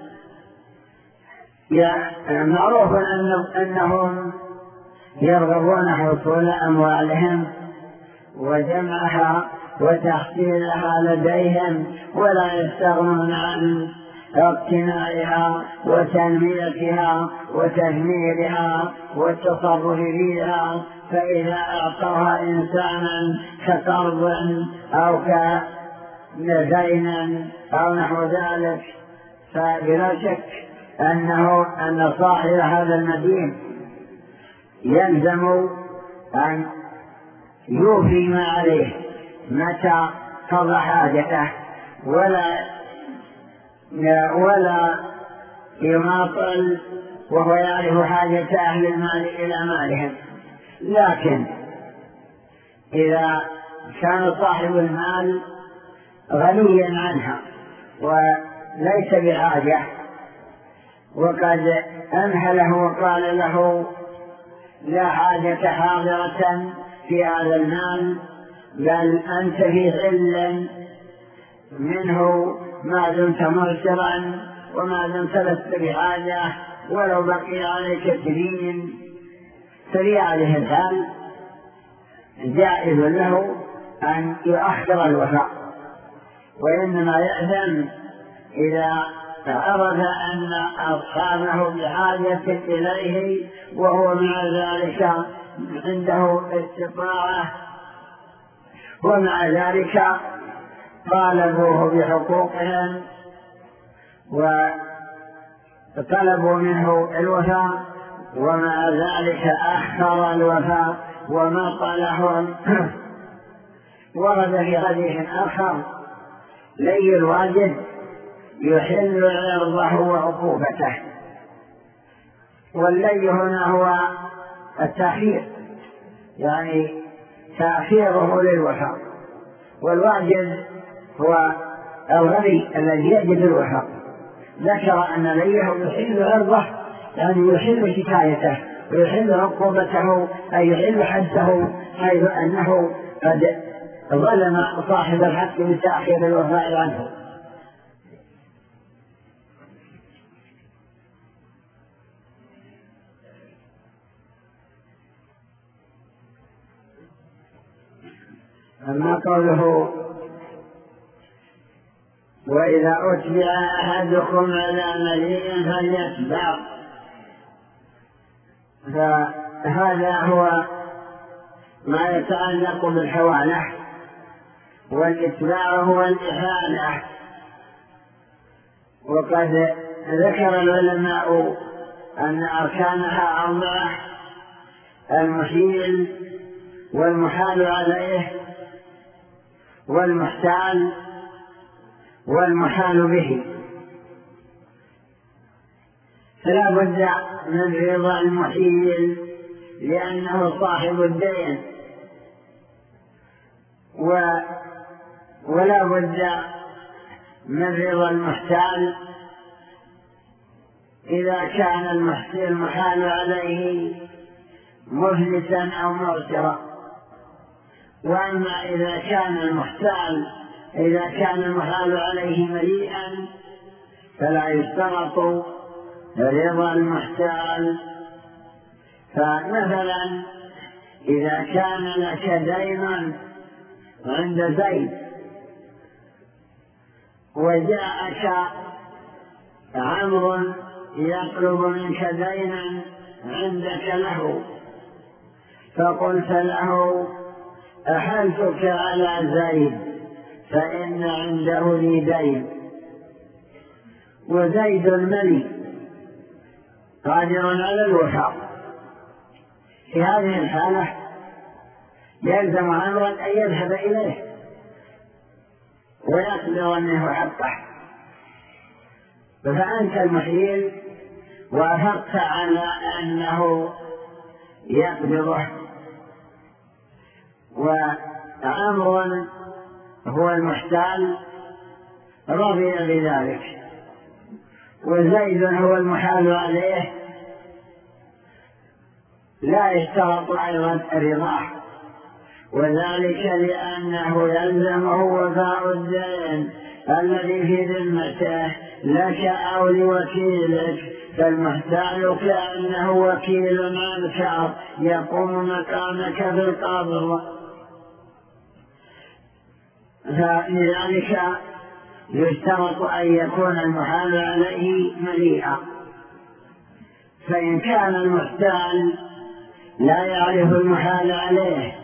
معروف أنهم يرغبون حصول أموالهم وجمعها وتحصيلها لديهم ولا يستغنون عن اقتنائها وتنميتها وتثميرها والتصرف فيها، فإذا أعطاها إنسانا كقرض أو كدين أو نحو ذلك فبلا شك أنه أن صاحب هذا المدين يلزم أن يوفي ما عليه متى قضى حاجته ولا ولا يماطل وهو يعرف حاجة أهل المال إلى مالهم. لكن إذا كان صاحب المال غنيا عنها وليس بحاجة وقد أمهله وقال له لا حاجة حاضرة في هذا المال بل أنت في حل منه ما دمت مرسلا وما دمت لست بحاجة ولو بقي عليك سنين، ففي هذه الحال جائز له أن يؤخر الوفاء، وإنما يأذن إذا عرف أن أصحابه بحاجة إليه وهو مع ذلك عنده استطاعة ومع ذلك طالبوه بحقوقهم وطلبوا منه الوفاء ومع ذلك أخر الوفاء ومطلهم. ورد في حديث آخر لي الواجب يحل عرضه وعقوبته، واللي هنا هو التأخير يعني تأخيره للوفاء، والواجب هو الغني الذي يجب الوفاء. ذكر أن ليه يحل عرضه يعني يحل شكايته ويحل عقوبته أي يحل حده، حيث أنه قد ظلم صاحب الحق بتأخير الوفاء عنه. أما قوله وإذا أتبع أحدكم على مليء فليتبع، فهذا هو ما يتعلق بالحوالة، والإتباع هو الإحالة. وقد ذكر العلماء أن أركانها أربعة: المحيل والمحال عليه والمحتال والمحال به، فلا بد من رضا المحيل لأنه صاحب الدين، ولا بد من رضا المحتال إذا كان المحال عليه مفلسا أو معسرا. وأما إذا كان المحتال إذا كان المحال عليه مليئا فلا يشترط رضا المحتال. فمثلا إذا كان لك دين عند زيد وجاءك عمرو يطلب منك دينا عندك له، فقلت له أحلتك على زيد فإن عنده لي دين، وزيد الملي قادر على الوفاء، في هذه الحالة يلزم عمرا أن يذهب إليه ويقدر منه حقه. فأنت المحيل وافقت على أنه يقبضه، وعمر هو المحتال رضي بذلك، وزيد هو المحال عليه لا يشترط أيضا رضاه، وذلك لأنه يلزمه وفاء الدين الذي في ذمته لك أو لوكيلك، فالمحتال كأنه وكيل عنك يقوم مقامك في القبض. فلذلك يشترط أن يكون المحال عليه مليئا. فإن كان المحتال لا يعرف المحال عليه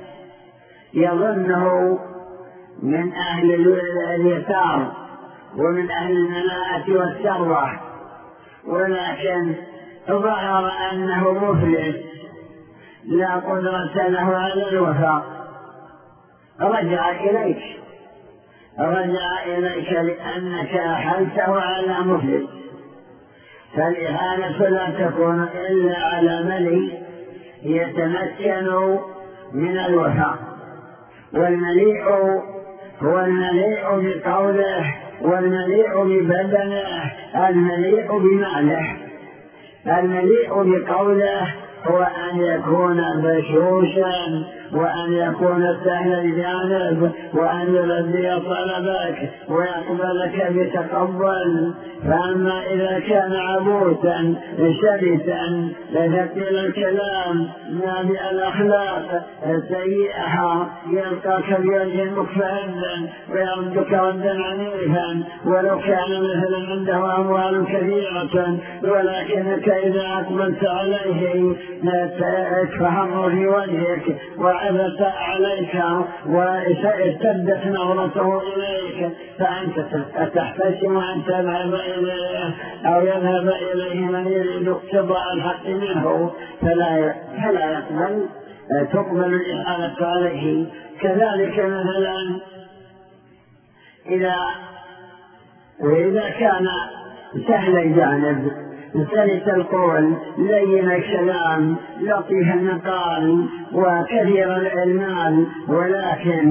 يظنه من أهل اليسار ومن أهل الملاءة والثروة، ولكن ظهر أنه مفلس لا قدرة له على الوفاء، رجع إليك رجع إليك لأنك أحلته على مفلس. فالإحالة لا تكون إلا على ملي يتمكن من الوفاء، والمليء هو المليء بقوله والمليء ببدنه، المليء بماله. المليء بقوله هو أن يكون بشوشا وأن يكون سهل الجانب وأن يلبي طلبك ويقبلك بتقبل. فأما إذا كان عبوسا شرسا ثقيل الكلام نابئ الأخلاق سيئها يلقاك بوجه مكفهدا ويردك ردا عنيفا، ولو كان مثلا عنده أموال كثيرة ولكنك إذا أقبلت عليه تفهم في وجهك وعبث عليك واشتدت نظرته إليك، فأنت تحتشم أن تذهب إليه أو يذهب إليه من يريد اقتضاء الحق منه، فلا فلا يقبل تقبل الإحالة عليه. كذلك مثلا إذا وإذا كان سهل الجانب سلس القول لين الكلام لطيف المقال وكثير المال، ولكن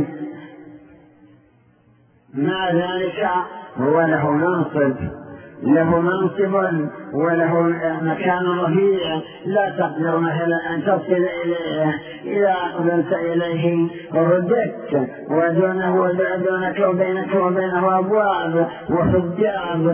مع ذلك هو له منصب له منصب وله مكان رفيع لا تقدر مثلا أن تصل إليه، إذا أقبلت إليه رددت ودونه ودونك وبينك وبينه أبواب وحجاب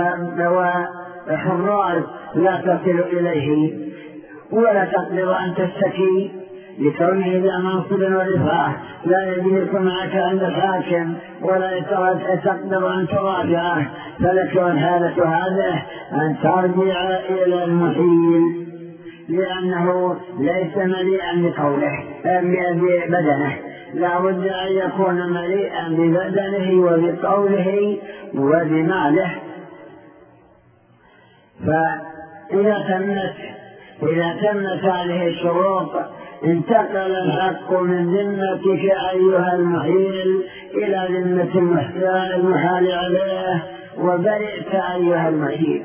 وحراس لا تصل إليه، ولا تقدر أن تشتكي لكونه ذا منصب ورفعة لا يجلس معك عند الحاكم ولا تقدر أن تراجعه. فلك والحالة هذه أن ترجع إلى المحيل لأنه ليس مليئا بقوله ببدنه، لا بد أن يكون مليئا ببدنه وبقوله وبماله. فإذا تمت إذا تمت هذه الشروط انتقل الحق من ذمتك أيها المحيل إلى ذمة المحال عليه، وبرئت أيها المحيل،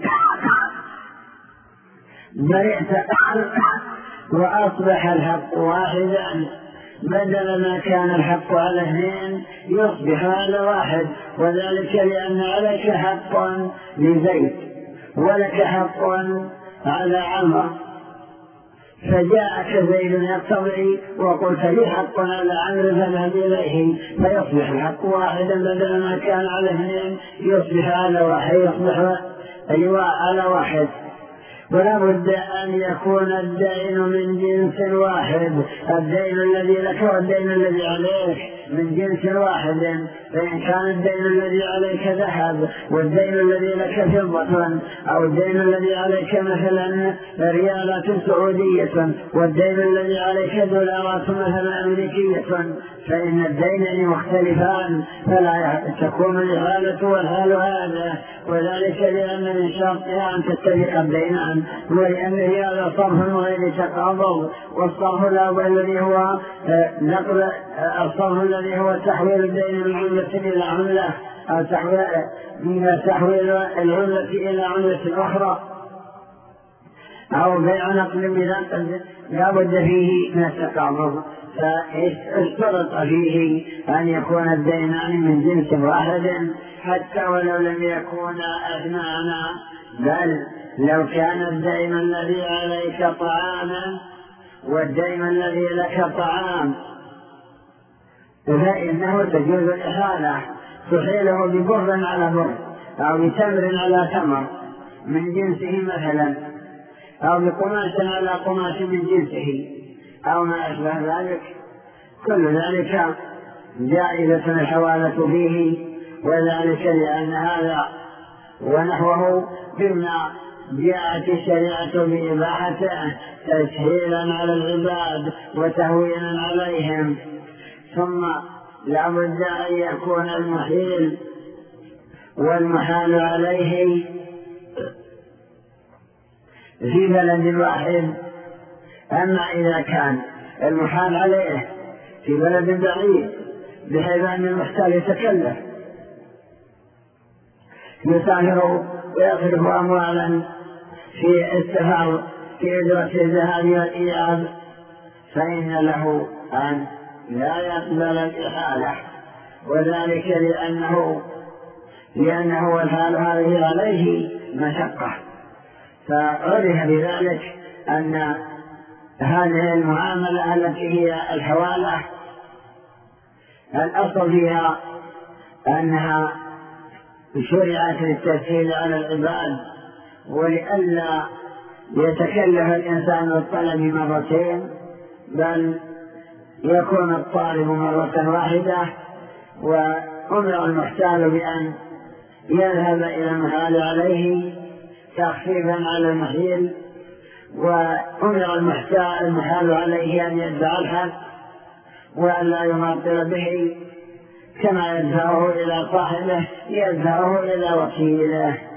برئت وأصبح الحق واحدا، بدل ما كان الحق على اثنين يصبح على واحد، وذلك لأن عليك حق لزيد ولك حق على عمر، فجاءك زيد يقتضي وقلت لي حق على عمرو فاذهب إليه، فيصبح الحق واحدا، بدل ما كان على اثنين يصبح على واحد، يصبح أيوة على واحد. ولا بد أن يكون الدين من جنس واحد، الدين الذي لك والدين الذي عليك من جنس واحد، فإن كان الدين الذي عليك ذهب والدين الذي لك فضة، أو الدين الذي عليك مثلا ريالات سعودية والدين الذي عليك دولارات مثلا أمريكية، فإن الدينين مختلفان، فلا تكون الإحالة والحال هذا، وذلك لأن من شرطها أن تتفق الدينان، ولأن هذا صرف غير تقابض، والصرف الأول الذي هو نقل الصرف الذي هو تحويل الدين من عملة إلى عملة، أو تحويل تحويل العملة إلى عملة أخرى، أو بيع نقل بنقل، لا بد فيه من التقابض، فاشترط فيه أن يكون الدينان من جنس واحد حتى ولو لم يكونا أثنانا، بل لو كان الدين الذي عليك طعاما والدين الذي لك طعام فإنه تجوز الإحالة، تحيله ببر على بر أو بتمر على تمر من جنسه مثلا، أو بقماش على قماش من جنسه، أو ما أشبه ذلك، كل ذلك جائزة الحوالة فيه، وذلك لأن هذا ونحوه مما جاءت الشريعة بإباحته تسهيلا على العباد وتهوينا عليهم. ثم لا بد أن يكون المحيل والمحال عليه في بلد واحد. أما إذا كان المحال عليه في بلد بعيد بحيث أن المحتال يتكلف يسافر ويصرف أموالا في السفر في إجرة الذهاب والإياب، فإن له أن لا يقبل الإحالة، وذلك لأنه لأنه الحال هذه عليه مشقة. فعرف بذلك أن هذه المعاملة التي هي الحوالة الأصل فيها أنها شرعت للتسهيل على العباد، ولئلا يتكلف الإنسان الطلب مرتين، بل يكون الطالب مرة واحدة، وأمر المحتال بأن يذهب إلى المحال عليه تخفيفا على المحيل، وأمر المحال عليه أن يدفع الحق وأن لا يماطل به، كما يدفعه إلى صاحبه يدفعه إلى وكيله.